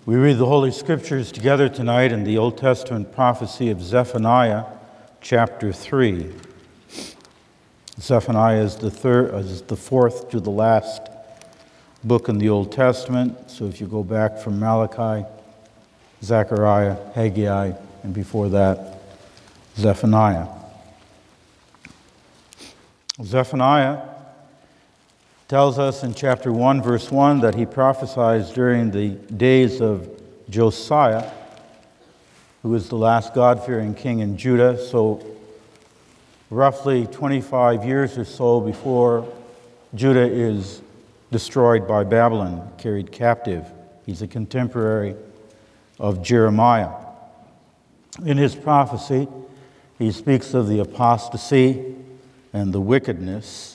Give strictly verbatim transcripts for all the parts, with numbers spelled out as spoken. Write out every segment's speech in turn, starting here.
We read the Holy Scriptures together tonight in the Old Testament prophecy of Zephaniah, chapter three. Zephaniah is the third, is the fourth to the last book in the Old Testament. So if you go back from Malachi, Zechariah, Haggai, and before that, Zephaniah. Zephaniah tells us in chapter one, verse one, that he prophesies during the days of Josiah, who was the last God-fearing king in Judah, so roughly twenty-five years or so before Judah is destroyed by Babylon, carried captive. He's a contemporary of Jeremiah. In his prophecy, he speaks of the apostasy and the wickedness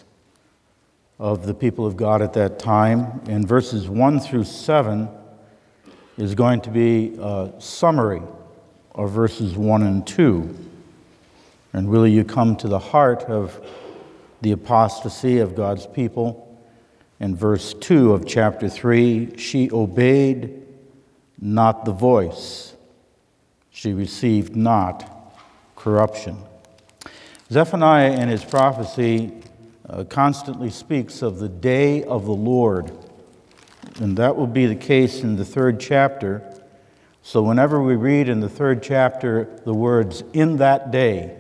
of the people of God at that time. In verses one through seven is going to be a summary of verses one and two. And really you come to the heart of the apostasy of God's people in verse two of chapter three. She obeyed not the voice. She received not corruption. Zephaniah in his prophecy Uh, constantly speaks of the day of the Lord, and that will be the case in the third chapter. So whenever we read in the third chapter the words, in that day,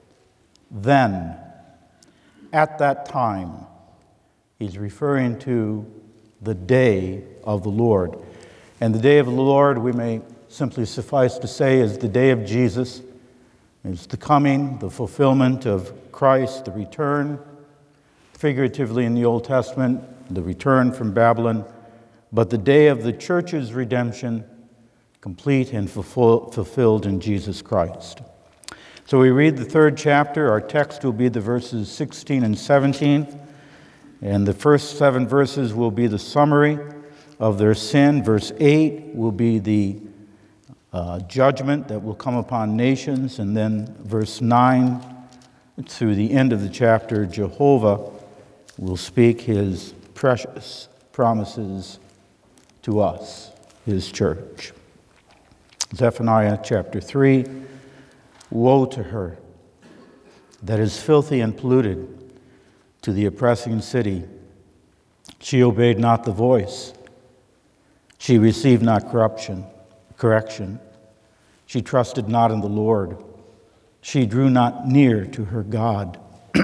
then, at that time, he's referring to the day of the Lord. And the day of the Lord, we may simply suffice to say, is the day of Jesus. It's the coming, the fulfillment of Christ, the return, figuratively in the Old Testament, the return from Babylon, but the day of the church's redemption, complete and fulfilled in Jesus Christ. So we read the third chapter. Our text will be the verses sixteen and seventeen, and the first seven verses will be the summary of their sin. Verse eight will be the uh, judgment that will come upon nations, and then verse nine through the end of the chapter, Jehovah will speak his precious promises to us, his church. Zephaniah chapter three, woe to her that is filthy and polluted, to the oppressing city. She obeyed not the voice. She received not corruption, correction. She trusted not in the Lord. She drew not near to her God.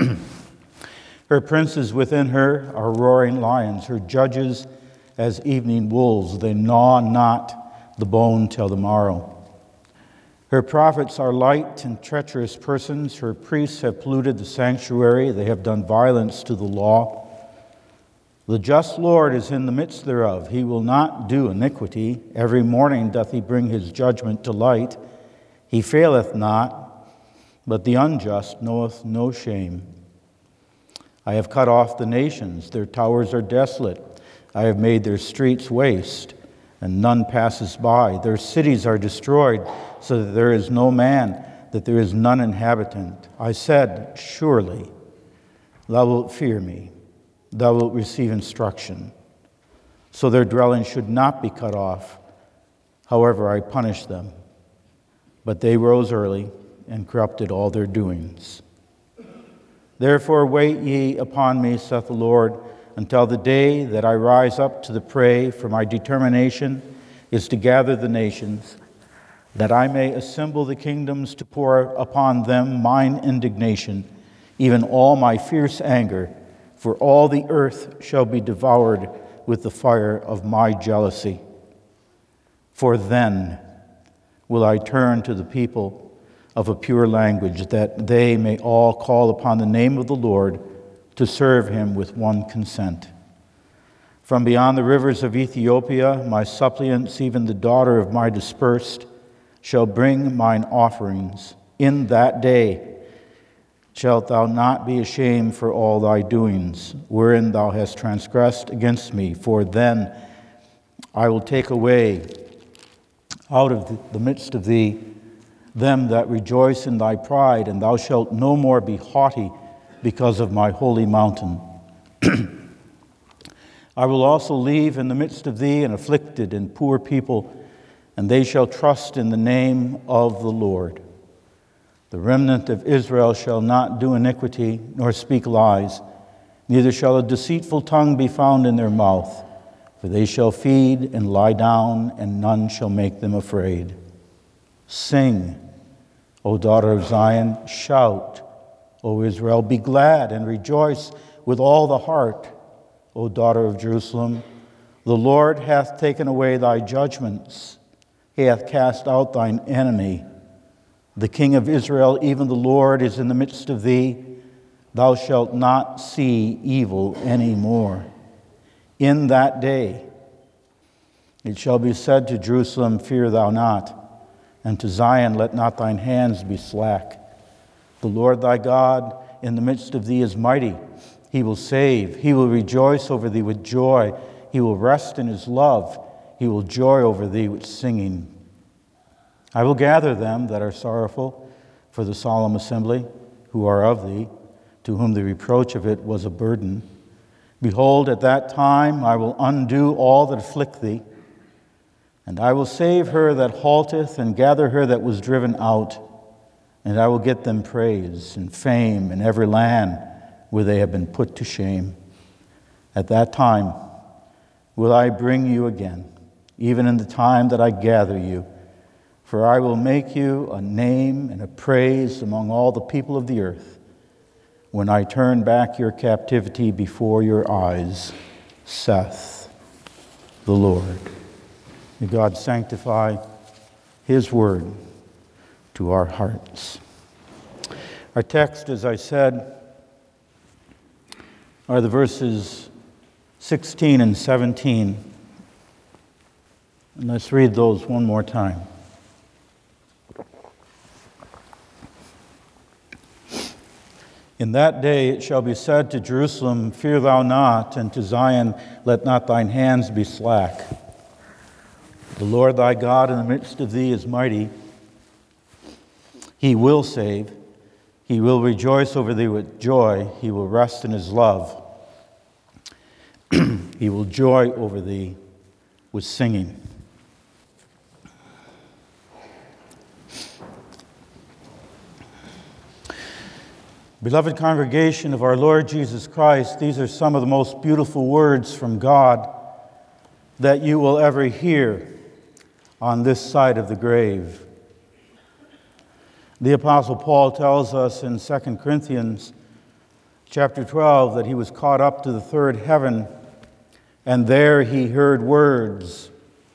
Her princes within her are roaring lions, her judges as evening wolves. They gnaw not the bone till the morrow. Her prophets are light and treacherous persons. Her priests have polluted the sanctuary. They have done violence to the law. The just Lord is in the midst thereof. He will not do iniquity. Every morning doth he bring his judgment to light. He faileth not, but the unjust knoweth no shame. I have cut off the nations, their towers are desolate. I have made their streets waste, and none passes by. Their cities are destroyed, so that there is no man, that there is none inhabitant. I said, surely thou wilt fear me, thou wilt receive instruction. So their dwelling should not be cut off. However, I punished them. But they rose early and corrupted all their doings. Therefore wait ye upon me, saith the Lord, until the day that I rise up to the prey, for my determination is to gather the nations, that I may assemble the kingdoms to pour upon them mine indignation, even all my fierce anger, for all the earth shall be devoured with the fire of my jealousy. For then will I turn to the people of a pure language, that they may all call upon the name of the Lord to serve him with one consent. From beyond the rivers of Ethiopia, my suppliants, even the daughter of my dispersed, shall bring mine offerings. In that day shalt thou not be ashamed for all thy doings, wherein thou hast transgressed against me. For then I will take away out of the midst of thee them that rejoice in thy pride, and thou shalt no more be haughty because of my holy mountain. I will also leave in the midst of thee an afflicted and poor people, and they shall trust in the name of the Lord. The remnant of Israel shall not do iniquity, nor speak lies, neither shall a deceitful tongue be found in their mouth, for they shall feed and lie down, and none shall make them afraid. Sing, O daughter of Zion, shout, O Israel, be glad and rejoice with all the heart, O daughter of Jerusalem. The Lord hath taken away thy judgments. He hath cast out thine enemy. The King of Israel, even the Lord, is in the midst of thee. Thou shalt not see evil any more. In that day it shall be said to Jerusalem, fear thou not, and to Zion, let not thine hands be slack. The Lord thy God in the midst of thee is mighty. He will save. He will rejoice over thee with joy. He will rest in his love. He will joy over thee with singing. I will gather them that are sorrowful for the solemn assembly, who are of thee, to whom the reproach of it was a burden. Behold, at that time I will undo all that afflict thee, and I will save her that halteth, and gather her that was driven out, and I will get them praise and fame in every land where they have been put to shame. At that time will I bring you again, even in the time that I gather you. For I will make you a name and a praise among all the people of the earth, when I turn back your captivity before your eyes, saith the Lord. May God sanctify his word to our hearts. Our text, as I said, are the verses sixteen and seventeen. And let's read those one more time. In that day it shall be said to Jerusalem, fear thou not, and to Zion, let not thine hands be slack. The Lord thy God in the midst of thee is mighty. He will save. He will rejoice over thee with joy. He will rest in his love. He will joy over thee with singing. Beloved congregation of our Lord Jesus Christ, these are some of the most beautiful words from God that you will ever hear on this side of the grave. The Apostle Paul tells us in Second Corinthians chapter twelve that he was caught up to the third heaven, and there he heard words,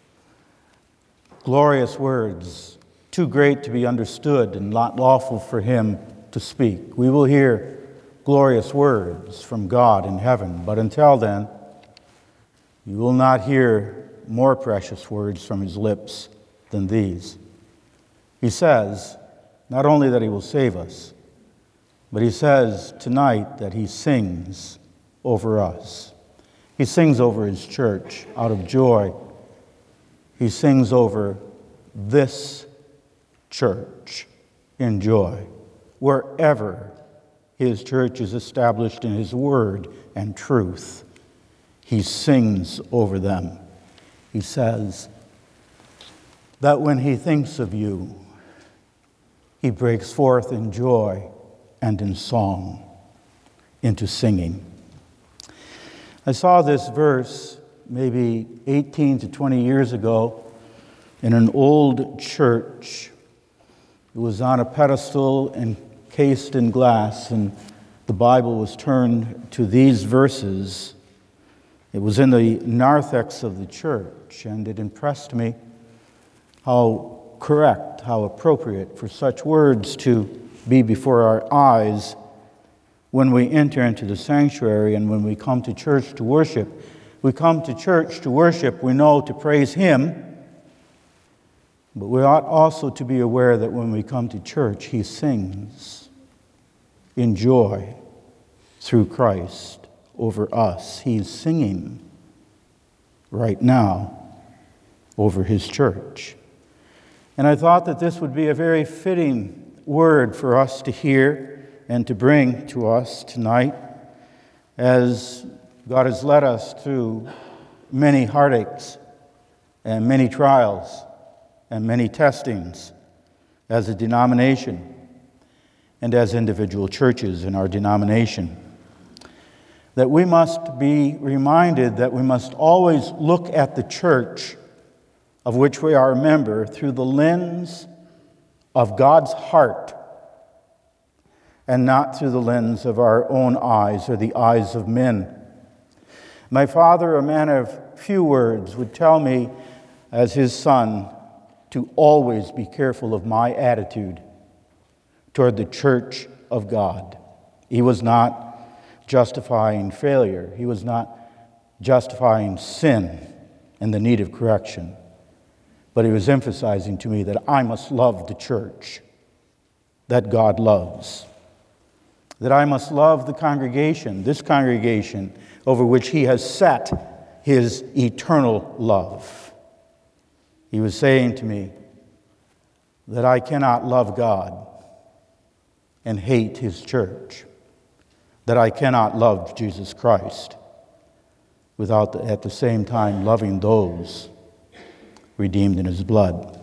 glorious words, too great to be understood and not lawful for him to speak. We will hear glorious words from God in heaven, but until then, you will not hear more precious words from his lips than these. He says, not only that he will save us, but he says tonight that he sings over us. He sings over his church out of joy. He sings over this church in joy. Wherever his church is established in his word and truth, he sings over them. He says that when he thinks of you, he breaks forth in joy and in song into singing. I saw this verse maybe eighteen to twenty years ago in an old church. It was on a pedestal encased in glass, and the Bible was turned to these verses. It was in the narthex of the church, and it impressed me how correct, how appropriate for such words to be before our eyes when we enter into the sanctuary and when we come to church to worship. We come to church to worship, we know, to praise him, but we ought also to be aware that when we come to church, he sings in joy through Christ over us. He's singing right now over his church. And I thought that this would be a very fitting word for us to hear and to bring to us tonight as God has led us through many heartaches and many trials and many testings as a denomination and as individual churches in our denomination. That we must be reminded that we must always look at the church of which we are a member through the lens of God's heart and not through the lens of our own eyes or the eyes of men. My father, a man of few words, would tell me as his son to always be careful of my attitude toward the church of God. He was not justifying failure. He was not justifying sin and the need of correction. But he was emphasizing to me that I must love the church that God loves. That I must love the congregation, this congregation over which he has set his eternal love. He was saying to me that I cannot love God and hate his church, that I cannot love Jesus Christ without the, at the same time loving those redeemed in his blood.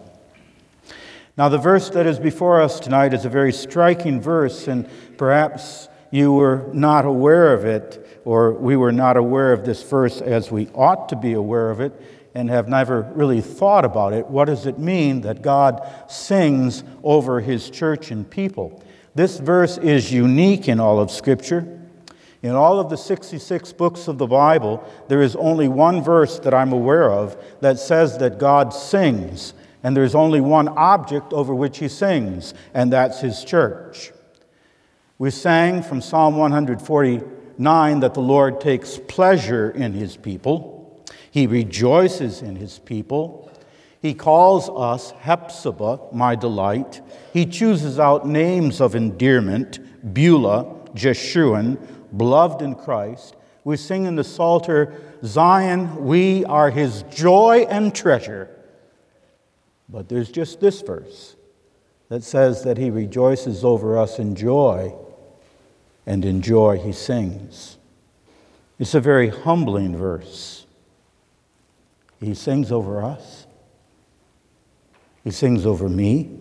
Now, the verse that is before us tonight is a very striking verse, and perhaps you were not aware of it, or we were not aware of this verse as we ought to be aware of it, and have never really thought about it. What does it mean that God sings over his church and people? This verse is unique in all of Scripture. In all of the sixty-six books of the Bible, there is only one verse that I'm aware of that says that God sings, and there's only one object over which he sings, and that's his church. We sang from Psalm one forty-nine that the Lord takes pleasure in his people. He rejoices in his people. He calls us Hephzibah, my delight. He chooses out names of endearment, Beulah, Jeshurun, beloved in Christ. We sing in the Psalter, Zion, we are his joy and treasure. But there's just this verse that says that he rejoices over us in joy, and in joy he sings. It's a very humbling verse. He sings over us. He sings over me.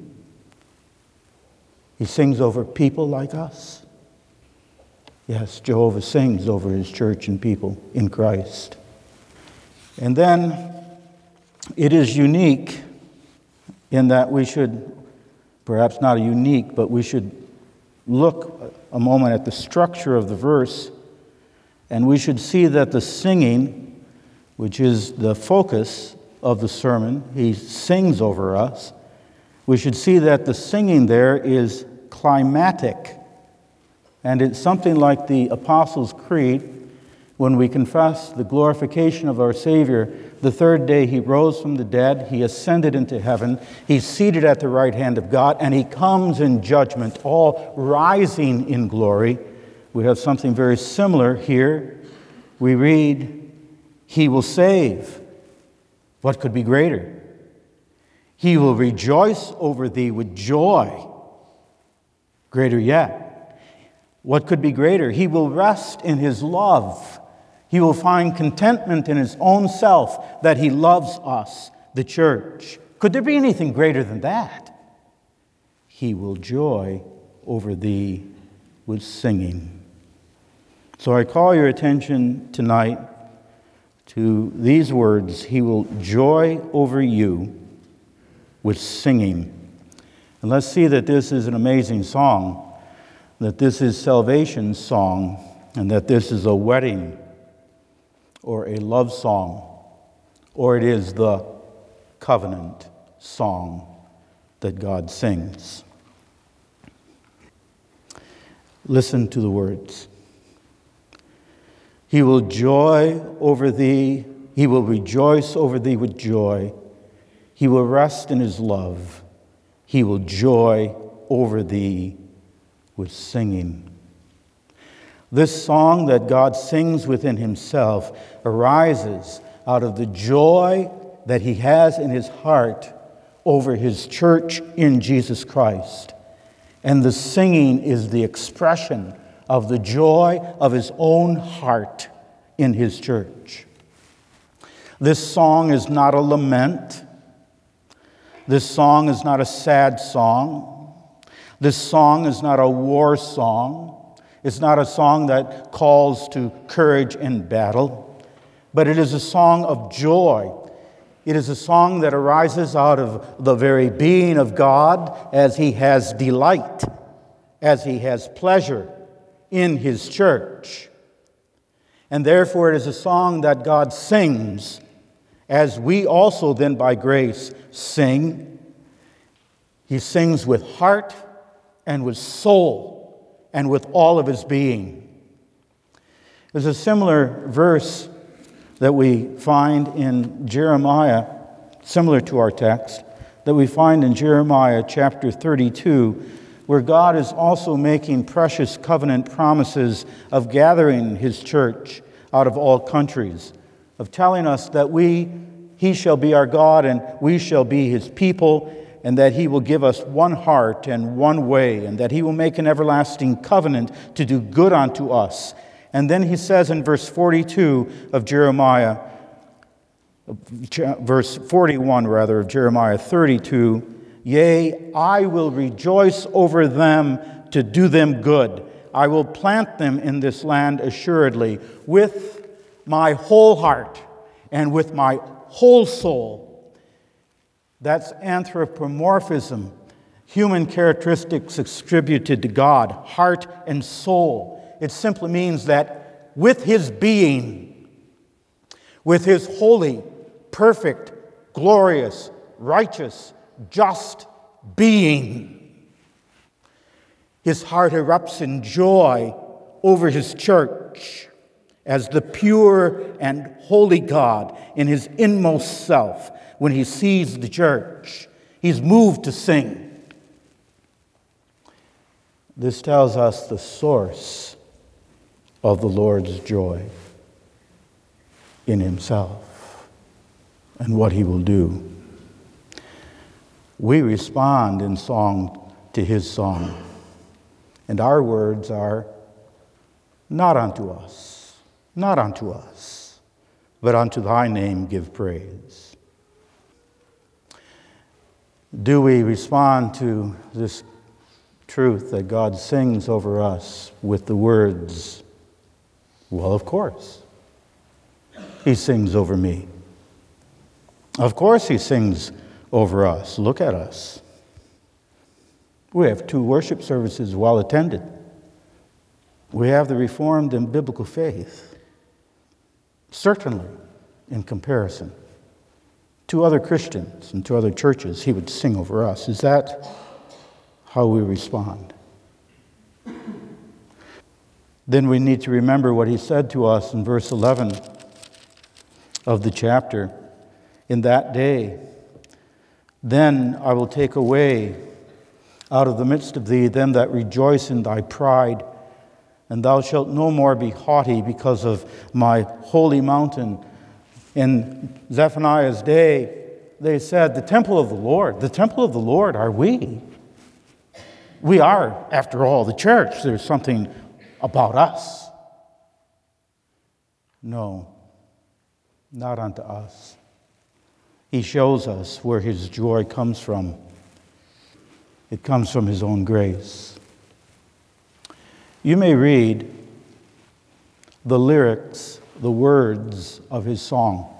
He sings over people like us. Yes, Jehovah sings over his church and people in Christ. And then it is unique in that we should, perhaps not unique, but we should look a moment at the structure of the verse, and we should see that the singing, which is the focus of the sermon, he sings over us. We should see that the singing there is climatic. And it's something like the Apostles' Creed when we confess the glorification of our Savior. The third day he rose from the dead, he ascended into heaven, he's seated at the right hand of God, and he comes in judgment, all rising in glory. We have something very similar here. We read, he will save. What could be greater? He will rejoice over thee with joy. Greater yet. What could be greater? He will rest in his love. He will find contentment in his own self that he loves us, the church. Could there be anything greater than that? He will joy over thee with singing. So I call your attention tonight to these words. He will joy over you with singing. And let's see that this is an amazing song, that this is salvation's song, and that this is a wedding or a love song, or it is the covenant song that God sings. Listen to the words. He will joy over thee, he will rejoice over thee with joy. He will rest in his love. He will joy over thee with singing. This song that God sings within himself arises out of the joy that he has in his heart over his church in Jesus Christ. And the singing is the expression of the joy of his own heart in his church. This song is not a lament, This song is not a sad song. This song is not a war song. It's not a song that calls to courage in battle, but it is a song of joy. It is a song that arises out of the very being of God as He has delight, as He has pleasure in His church. And therefore it is a song that God sings, as we also then by grace sing. He sings with heart and with soul and with all of his being. There's a similar verse that we find in Jeremiah, similar to our text, that we find in Jeremiah chapter thirty-two, where God is also making precious covenant promises of gathering his church out of all countries, of telling us that we, he shall be our God and we shall be his people, and that he will give us one heart and one way, and that he will make an everlasting covenant to do good unto us. And then he says in verse forty-two of Jeremiah, verse forty-one rather of Jeremiah thirty-two, yea, I will rejoice over them to do them good. I will plant them in this land assuredly with my whole heart and with my whole soul. That's anthropomorphism, human characteristics attributed to God, heart and soul. It simply means that with his being, with his holy, perfect, glorious, righteous, just being, his heart erupts in joy over his church as the pure and holy God in his inmost self. When he sees the church, he's moved to sing. This tells us the source of the Lord's joy in himself and what he will do. We respond in song to his song, and our words are, not unto us, not unto us, but unto thy name give praise. Do we respond to this truth that God sings over us with the words? Well, of course. He sings over me. Of course he sings over us. Look at us. We have two worship services well attended. We have the Reformed and biblical faith. Certainly, in comparison to other Christians and to other churches, he would sing over us. Is that how we respond? Then we need to remember what he said to us in verse eleven of the chapter. In that day, then I will take away out of the midst of thee them that rejoice in thy pride, and thou shalt no more be haughty because of my holy mountain. In Zephaniah's day, they said, the temple of the Lord, the temple of the Lord are we. We are, after all, the church. There's something about us. No, not unto us. He shows us where his joy comes from. It comes from his own grace. You may read the lyrics, the words of his song.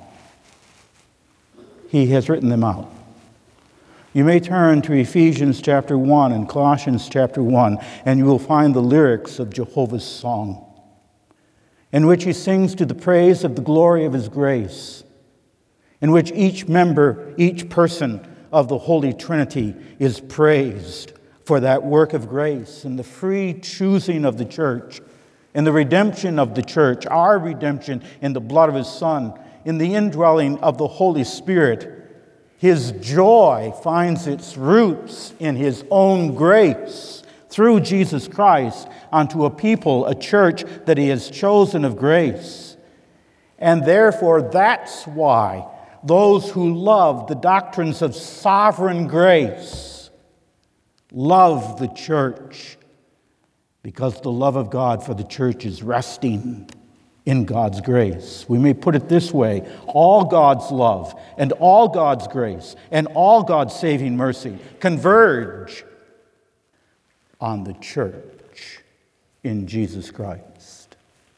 He has written them out. You may turn to Ephesians chapter one and Colossians chapter one, and you will find the lyrics of Jehovah's song, in which he sings to the praise of the glory of his grace, in which each member, each person of the Holy Trinity is praised for that work of grace and the free choosing of the church and the redemption of the church, our redemption in the blood of his Son, in the indwelling of the Holy Spirit. His joy finds its roots in his own grace through Jesus Christ unto a people, a church that he has chosen of grace. And therefore, that's why those who love the doctrines of sovereign grace love the church, because the love of God for the church is resting in God's grace. We may put it this way: all God's love and all God's grace and all God's saving mercy converge on the church in Jesus Christ.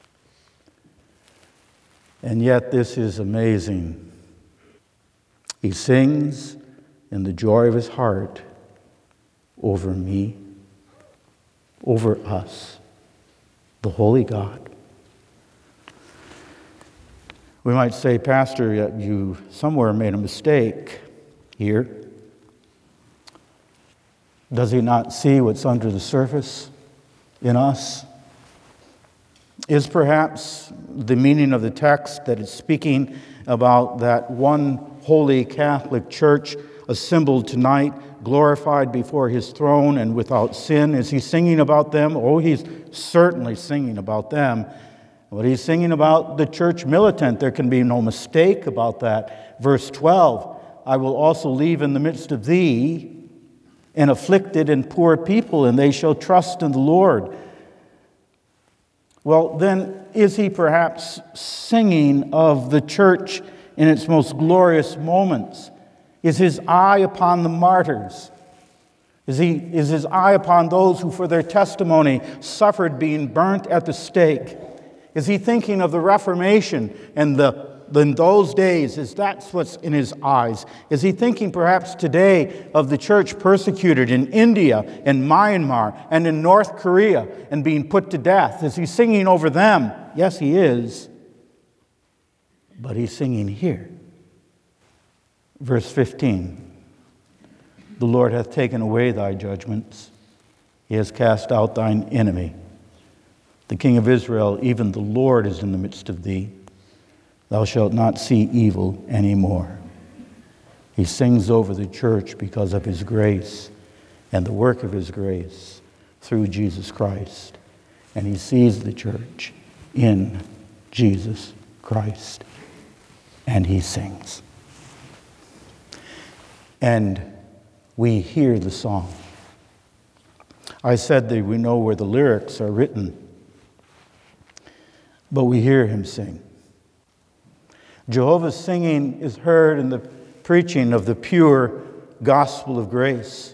And yet this is amazing. He sings in the joy of his heart over me, over us, the holy God. We might say, Pastor, you somewhere made a mistake here. Does he not see what's under the surface in us? Is perhaps the meaning of the text that it's speaking about that one holy Catholic Church assembled tonight, glorified before his throne and without sin? Is he singing about them? Oh, he's certainly singing about them. But he's singing about the church militant. There can be no mistake about that. Verse twelve, I will also leave in the midst of thee an afflicted and poor people, and they shall trust in the Lord. Well, then, is he perhaps singing of the church in its most glorious moments? Is his eye upon the martyrs? Is, he, is his eye upon those who for their testimony suffered being burnt at the stake? Is he thinking of the Reformation and the, in those days? Is that what's in his eyes? Is he thinking perhaps today of the church persecuted in India and Myanmar and in North Korea and being put to death? Is he singing over them? Yes, he is. But he's singing here. Verse fifteen, the Lord hath taken away thy judgments. He has cast out thine enemy. The King of Israel, even the Lord, is in the midst of thee. Thou shalt not see evil any more. He sings over the church because of his grace and the work of his grace through Jesus Christ. And he sees the church in Jesus Christ. And he sings. And we hear the song. I said that we know where the lyrics are written, but we hear him sing. Jehovah's singing is heard in the preaching of the pure gospel of grace.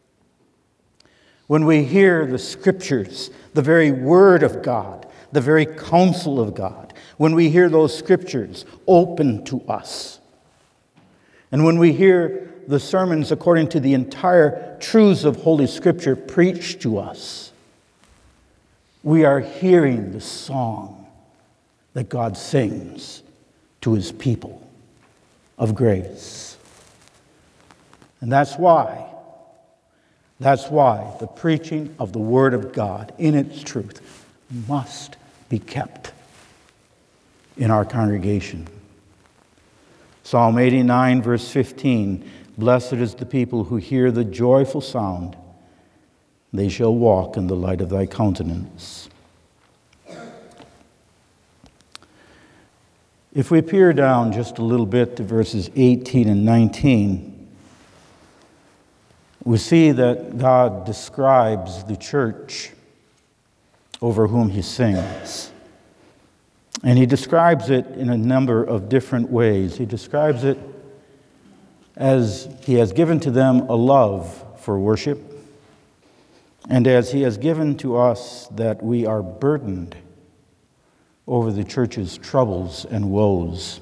When we hear the scriptures, the very word of God, the very counsel of God, when we hear those scriptures open to us, and when we hear the sermons according to the entire truths of Holy Scripture preached to us, we are hearing the song that God sings to his people of grace. And that's why, that's why the preaching of the Word of God in its truth must be kept in our congregation. Psalm eighty-nine, verse fifteen, blessed is the people who hear the joyful sound. They shall walk in the light of thy countenance. If we peer down just a little bit to verses eighteen and nineteen, we see that God describes the church over whom he sings. And he describes it in a number of different ways. He describes it as he has given to them a love for worship, and as he has given to us that we are burdened over the church's troubles and woes.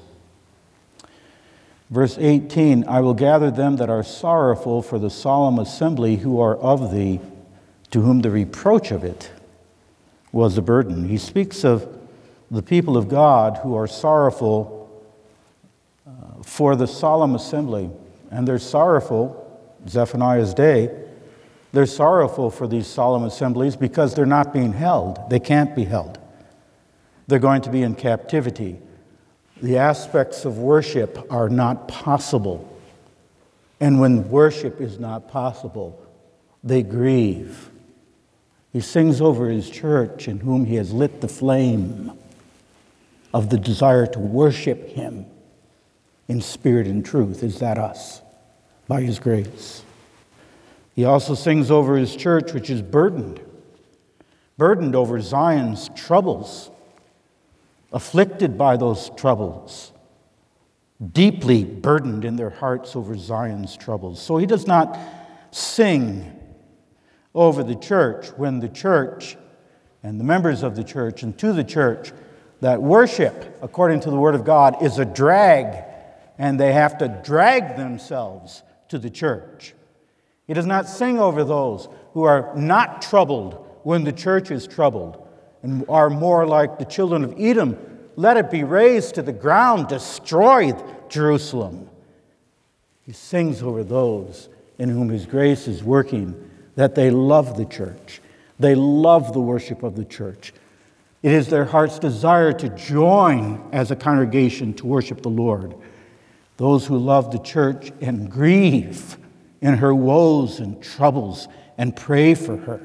Verse eighteen, I will gather them that are sorrowful for the solemn assembly who are of thee, to whom the reproach of it was a burden. He speaks of the people of God who are sorrowful uh, for the solemn assembly. And they're sorrowful, Zephaniah's day, they're sorrowful for these solemn assemblies because they're not being held. They can't be held. They're going to be in captivity. The aspects of worship are not possible. And when worship is not possible, they grieve. He sings over his church in whom he has lit the flame of the desire to worship him in spirit and truth. Is that us? By his grace. He also sings over his church, which is burdened, burdened over Zion's troubles. afflicted by those troubles, deeply burdened in their hearts over Zion's troubles. So he does not sing over the church when the church and the members of the church and to the church that worship, according to the Word of God, is a drag, and they have to drag themselves to the church. He does not sing over those who are not troubled when the church is troubled and are more like the children of Edom. Let it be razed to the ground, destroy Jerusalem. He sings over those in whom His grace is working, that they love the church. They love the worship of the church. It is their heart's desire to join as a congregation to worship the Lord. Those who love the church and grieve in her woes and troubles and pray for her.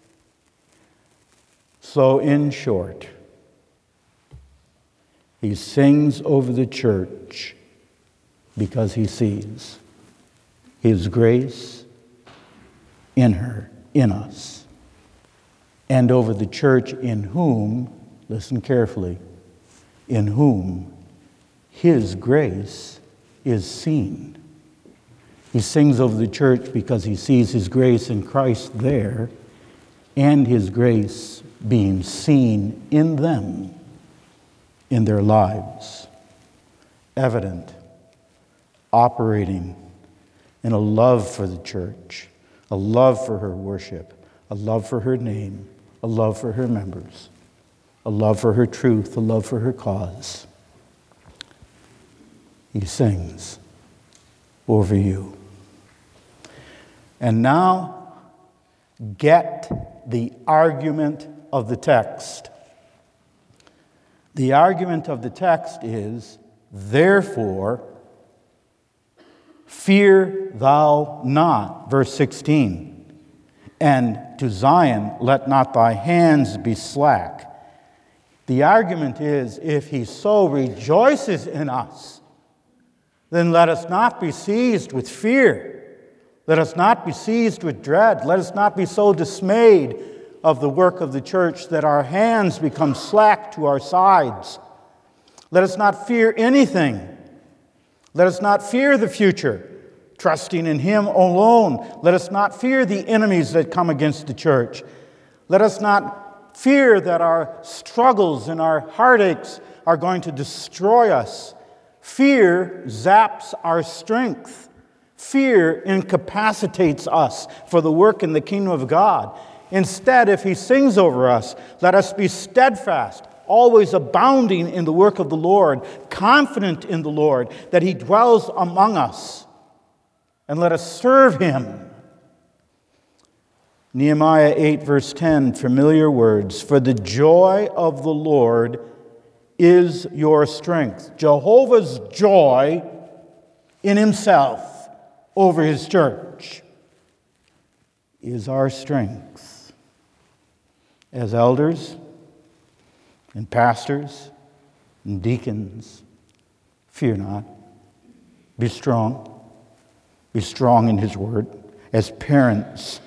So, in short, he sings over the church because he sees His grace in her, in us, and over the church in whom, listen carefully, in whom His grace is seen. He sings over the church because he sees His grace in Christ there and His grace being seen in them, in their lives, evident, operating in a love for the church, a love for her worship, a love for her name, a love for her members, a love for her truth, a love for her cause. He sings over you. And now, get the argument of the text. The argument of the text is, therefore, fear thou not, verse sixteen. And to Zion, let not thy hands be slack. The argument is, if he so rejoices in us, then let us not be seized with fear. Let us not be seized with dread. Let us not be so dismayed of the work of the church that our hands become slack to our sides. Let us not fear anything. Let us not fear the future, trusting in Him alone. Let us not fear the enemies that come against the church. Let us not fear that our struggles and our heartaches are going to destroy us. Fear zaps our strength. Fear incapacitates us for the work in the kingdom of God. Instead, if he sings over us, let us be steadfast, always abounding in the work of the Lord, confident in the Lord that he dwells among us, and let us serve him. Nehemiah eight, verse ten, familiar words. For the joy of the Lord is your strength. Jehovah's joy in himself over his church is our strength. As elders and pastors and deacons, fear not. Be strong. Be strong in his word. As parents,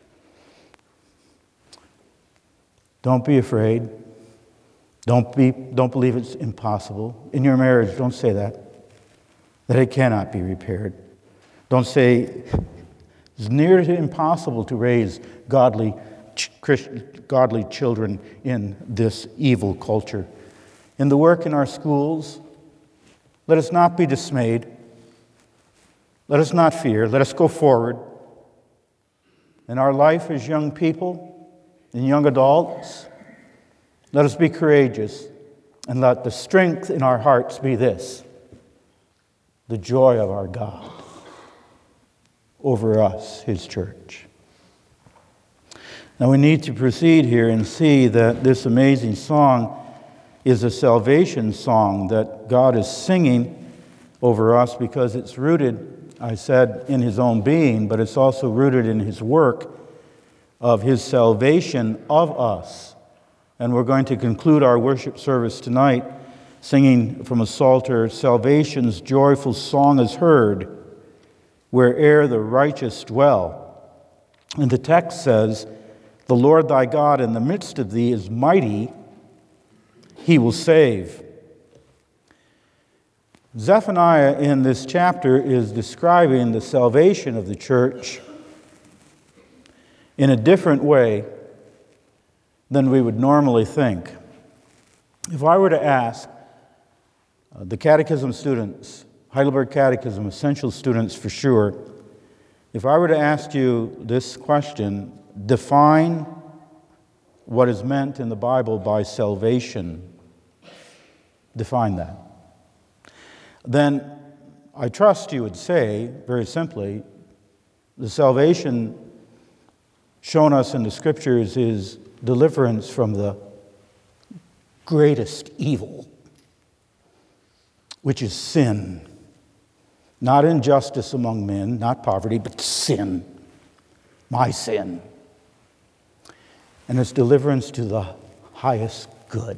don't be afraid. Don't be, don't believe it's impossible. In your marriage, don't say that. That it cannot be repaired. Don't say it's near to impossible to raise godly, godly children in this evil culture. In the work in our schools, let us not be dismayed. Let us not fear. Let us go forward. In our life as young people and young adults, let us be courageous, and let the strength in our hearts be this: the joy of our God over us, his church. Now we need to proceed here and see that this amazing song is a salvation song that God is singing over us because it's rooted, I said, in his own being, but it's also rooted in his work of his salvation of us. And we're going to conclude our worship service tonight singing from a psalter, "Salvation's joyful song is heard, where'er the righteous dwell." And the text says, "The Lord thy God in the midst of thee is mighty. he will save. Zephaniah in this chapter is describing the salvation of the church in a different way than we would normally think. If I were to ask uh, the catechism students, Heidelberg Catechism, essential students for sure, if I were to ask you this question, define what is meant in the Bible by salvation, define that, then I trust you would say, very simply, the salvation shown us in the Scriptures is deliverance from the greatest evil, which is sin. Not injustice among men, not poverty, but sin. My sin. And it's deliverance to the highest good,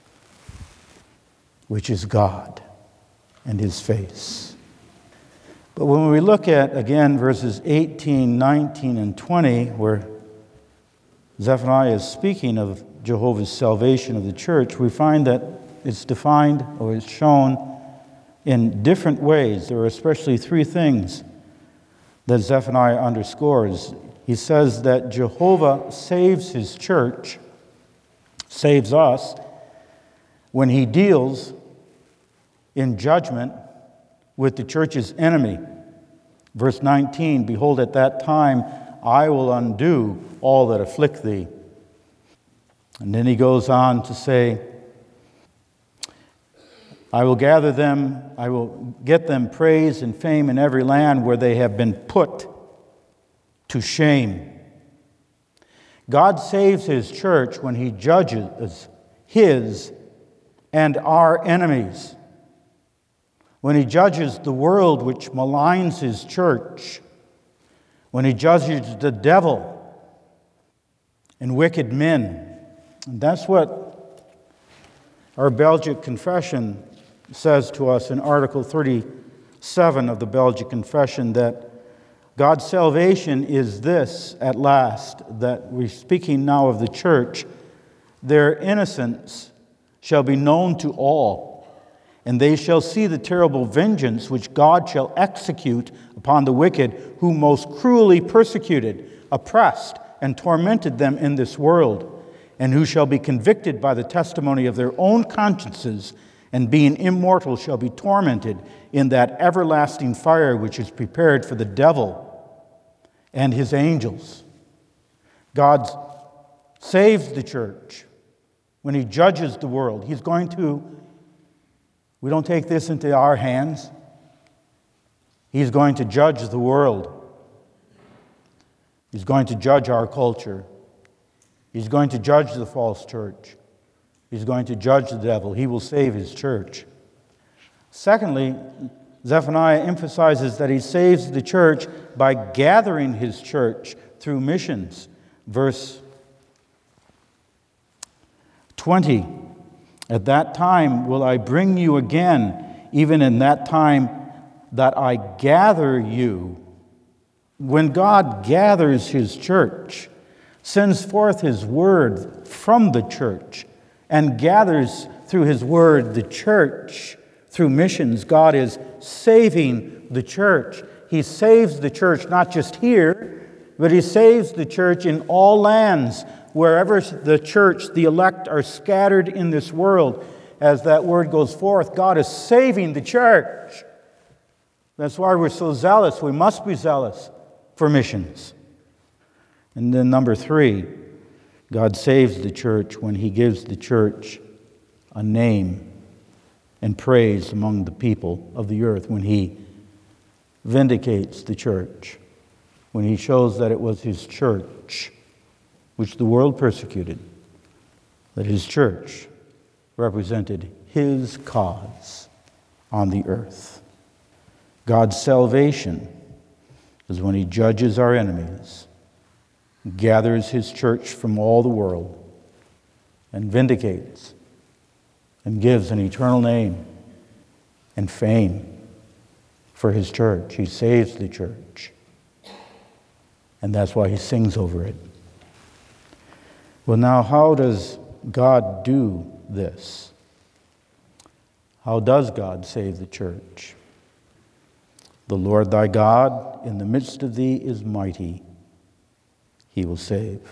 which is God and His face. But when we look at, again, verses eighteen, nineteen, and twenty, where Zephaniah is speaking of Jehovah's salvation of the church, we find that it's defined or it's shown in different ways. There are especially three things that Zephaniah underscores. He says that Jehovah saves His church, saves us, when He deals in judgment with the church's enemy. Verse nineteen, behold, at that time I will undo all that afflict thee. And then he goes on to say, I will gather them, I will get them praise and fame in every land where they have been put to shame. God saves His church when He judges His and our enemies. When He judges the world which maligns His church. When He judges the devil and wicked men. And that's what our Belgic Confession says to us in Article thirty-seven of the Belgic Confession, that God's salvation is this at last, that we're speaking now of the church, their innocence shall be known to all, and they shall see the terrible vengeance which God shall execute upon the wicked, who most cruelly persecuted, oppressed, and tormented them in this world, and who shall be convicted by the testimony of their own consciences, and being immortal shall be tormented in that everlasting fire which is prepared for the devil and his angels. God saves the church when He judges the world. He's going to, we don't take this into our hands. He's going to judge the world. He's going to judge our culture. He's going to judge the false church. He's going to judge the devil. He will save His church. Secondly, Zephaniah emphasizes that He saves the church by gathering His church through missions. Verse twenty, at that time will I bring you again, even in that time that I gather you. When God gathers His church, sends forth His word from the church, and gathers through His word the church through missions, God is saving the church. He saves the church not just here, but He saves the church in all lands, wherever the church, the elect, are scattered in this world. As that word goes forth, God is saving the church. That's why we're so zealous. We must be zealous for missions. And then number three, God saves the church when He gives the church a name and praise among the people of the earth, when He vindicates the church, when He shows that it was His church, which the world persecuted, that His church represented His cause on the earth. God's salvation is when He judges our enemies, gathers His church from all the world, and vindicates and gives an eternal name and fame for His church. He saves the church. And that's why He sings over it. Well, now, how does God do this? How does God save the church? The Lord thy God in the midst of thee is mighty. He will save.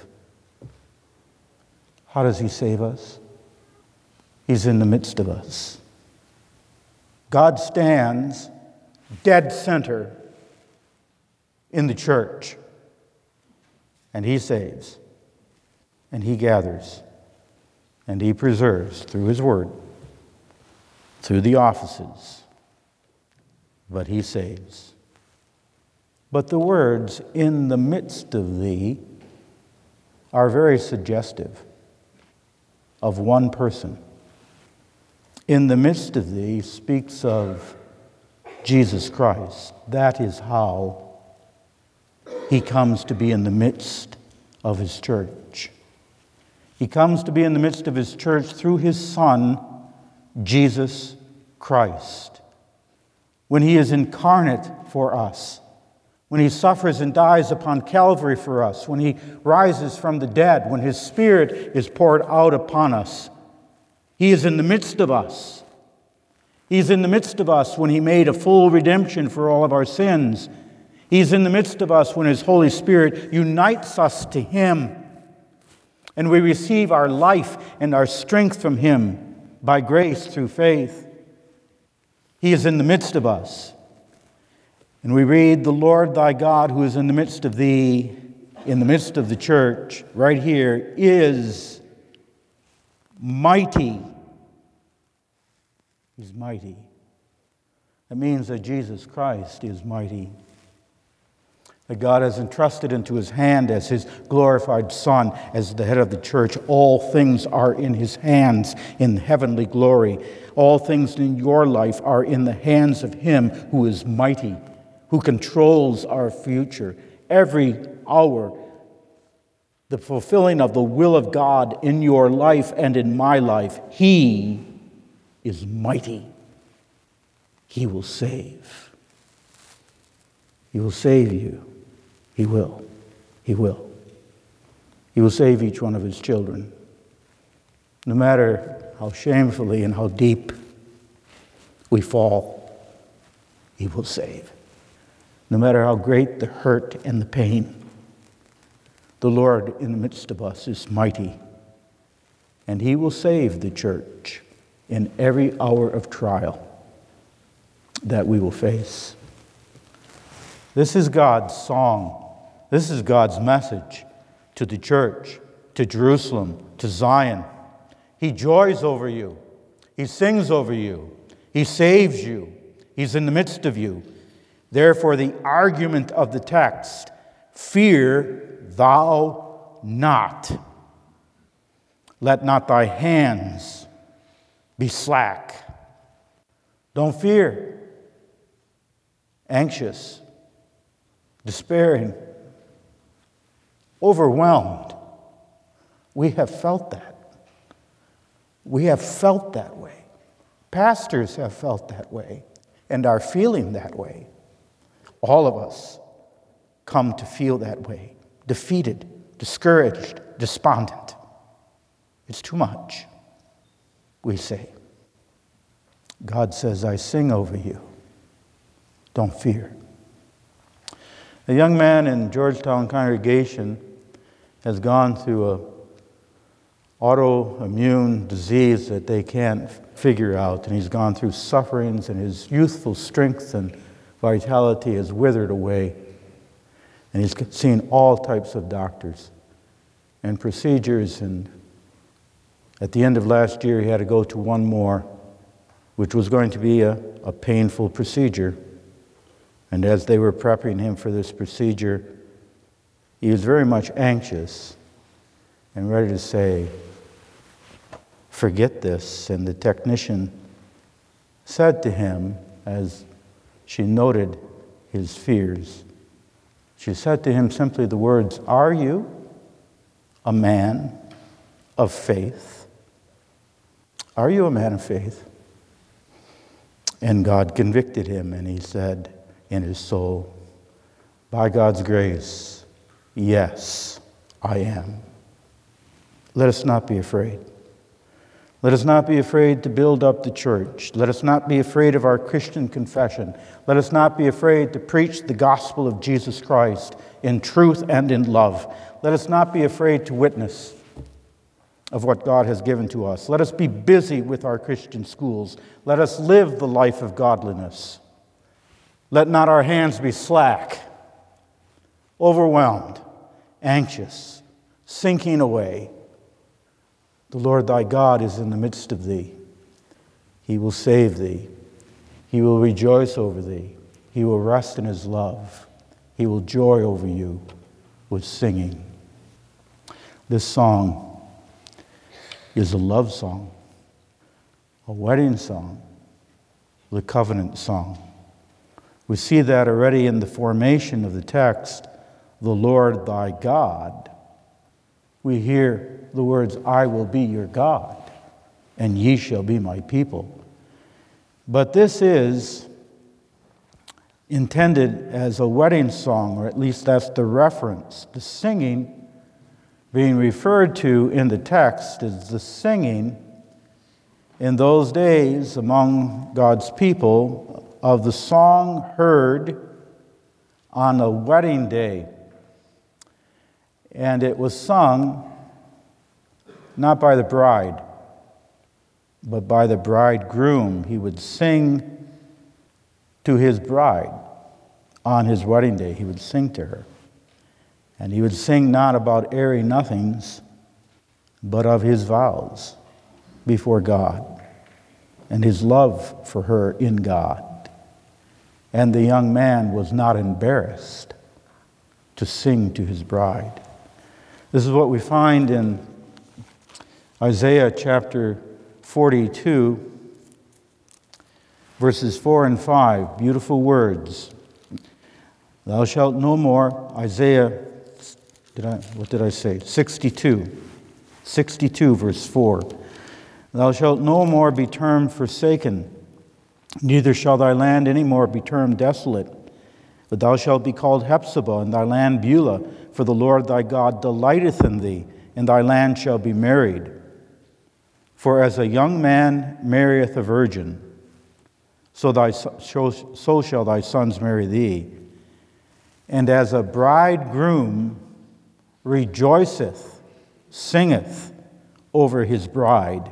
How does he save us? He's in the midst of us. God stands dead center in the church, and he saves, and he gathers, and he preserves through his word, through the offices, but he saves. But the words, in the midst of thee, are very suggestive of one person. In the midst of thee speaks of Jesus Christ. That is how he comes to be in the midst of his church. He comes to be in the midst of his church through his Son, Jesus Christ. When he is incarnate for us, when he suffers and dies upon Calvary for us, when he rises from the dead, when his Spirit is poured out upon us, he is in the midst of us. He's in the midst of us when he made a full redemption for all of our sins. He's in the midst of us when his Holy Spirit unites us to him, and we receive our life and our strength from him by grace through faith. He is in the midst of us. And we read, the Lord thy God who is in the midst of thee, in the midst of the church, right here, is mighty. He's mighty. That means that Jesus Christ is mighty. That God has entrusted into his hand as his glorified Son, as the head of the church. All things are in his hands in heavenly glory. All things in your life are in the hands of him who is mighty, who controls our future. Every hour, the fulfilling of the will of God in your life and in my life, he is mighty. He will save. He will save you. He will. He will. He will save each one of his children. No matter how shamefully and how deep we fall, he will save. No matter how great the hurt and the pain, the Lord in the midst of us is mighty, and he will save the church in every hour of trial that we will face. This is God's song. This is God's message to the church, to Jerusalem, to Zion. He joys over you. He sings over you. He saves you. He's in the midst of you. Therefore, the argument of the text, fear thou not. Let not thy hands be slack. Don't fear. Anxious, despairing, overwhelmed. We have felt that. We have felt that way. Pastors have felt that way and are feeling that way. All of us come to feel that way. Defeated, discouraged, despondent. It's too much, we say. God says, I sing over you. Don't fear. A young man in Georgetown congregation has gone through a autoimmune disease that they can't figure out, and he's gone through sufferings, and his youthful strength and vitality has withered away, and he's seen all types of doctors and procedures, and at the end of last year he had to go to one more, which was going to be a, a painful procedure. And as they were prepping him for this procedure, he was very much anxious and ready to say, forget this. And the technician said to him, as she noted his fears, she said to him simply the words, are you a man of faith? Are you a man of faith? And God convicted him, and he said in his soul, by God's grace, yes, I am. Let us not be afraid. Let us not be afraid to build up the church. Let us not be afraid of our Christian confession. Let us not be afraid to preach the gospel of Jesus Christ in truth and in love. Let us not be afraid to witness of what God has given to us. Let us be busy with our Christian schools. Let us live the life of godliness. Let not our hands be slack, overwhelmed, anxious, sinking away. The Lord thy God is in the midst of thee. He will save thee. He will rejoice over thee. He will rest in his love. He will joy over you with singing. This song is a love song, a wedding song, the covenant song. We see that already in the formation of the text, the Lord thy God. We hear the words, I will be your God, and ye shall be my people. But this is intended as a wedding song, or at least that's the reference. The singing being referred to in the text is the singing in those days among God's people of the song heard on a wedding day. And it was sung not by the bride, but by the bridegroom. He would sing to his bride on his wedding day. He would sing to her. And he would sing not about airy nothings, but of his vows before God and his love for her in God. And the young man was not embarrassed to sing to his bride. This is what we find in Isaiah chapter forty-two, verses four and five. Beautiful words. Thou shalt no more, Isaiah, did I, what did I say? sixty-two. sixty-two, verse four. Thou shalt no more be termed forsaken, neither shall thy land any more be termed desolate. But thou shalt be called Hephzibah, and thy land Beulah, for the Lord thy God delighteth in thee, and thy land shall be married. For as a young man marrieth a virgin, so, thy, so shall thy sons marry thee. And as a bridegroom rejoiceth, singeth over his bride,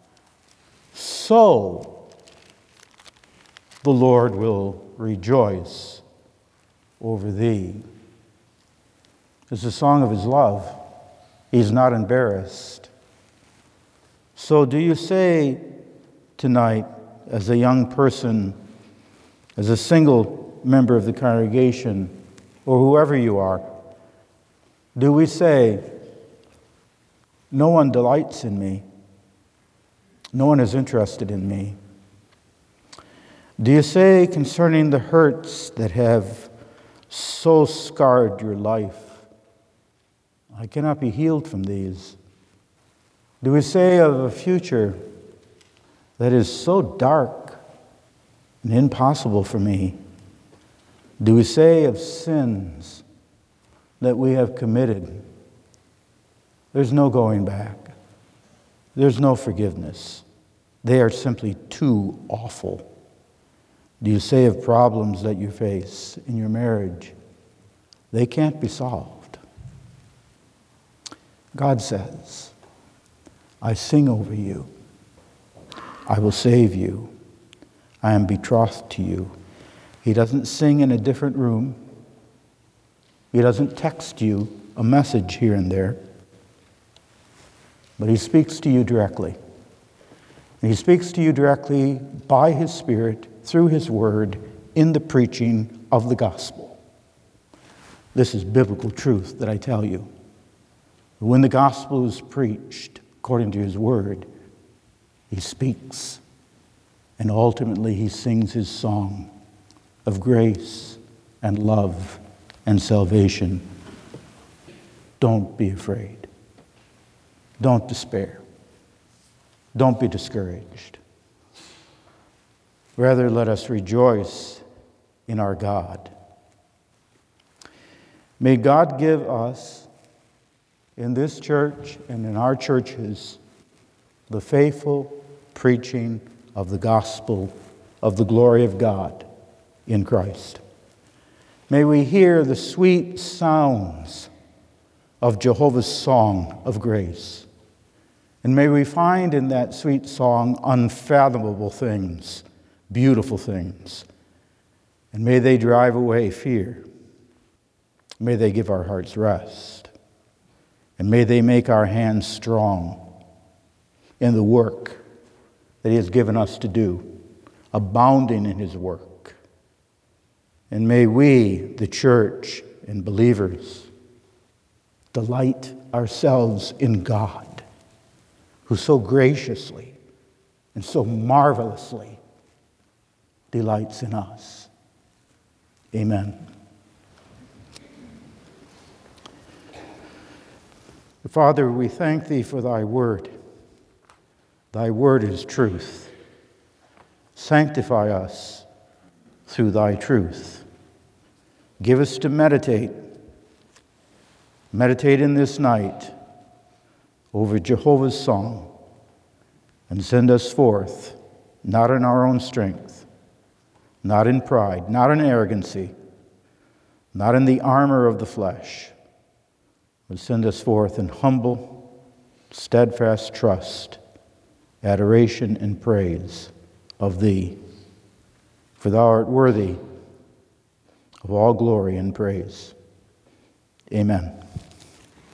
so the Lord will rejoice over thee. It's a song of his love. He's not embarrassed. So do you say tonight, as a young person, as a single member of the congregation, or whoever you are, do we say, no one delights in me, no one is interested in me? Do you say concerning the hurts that have so scarred your life, I cannot be healed from these? Do we say of a future that is so dark and impossible for me? Do we say of sins that we have committed, there's no going back, there's no forgiveness, they are simply too awful? Do you say of problems that you face in your marriage, they can't be solved? God says, I sing over you. I will save you. I am betrothed to you. He doesn't sing in a different room. He doesn't text you a message here and there. But he speaks to you directly. And he speaks to you directly by his Spirit, through his word, in the preaching of the gospel. This is biblical truth that I tell you. When the gospel is preached according to his word, he speaks, and ultimately he sings his song of grace and love and salvation. Don't be afraid. Don't despair. Don't be discouraged. Rather, let us rejoice in our God. May God give us, in this church and in our churches, the faithful preaching of the gospel of the glory of God in Christ. May we hear the sweet sounds of Jehovah's song of grace. And may we find in that sweet song unfathomable things, beautiful things. And may they drive away fear. May they give our hearts rest. And may they make our hands strong in the work that He has given us to do, abounding in His work. And may we, the church and believers, delight ourselves in God, who so graciously and so marvelously delights in us. Amen. Father, we thank Thee for Thy word. Thy word is truth. Sanctify us through Thy truth. Give us to meditate. Meditate in this night over Jehovah's song, and send us forth, not in our own strength, not in pride, not in arrogancy, not in the armor of the flesh, but send us forth in humble, steadfast trust, adoration, and praise of Thee. For Thou art worthy of all glory and praise. Amen.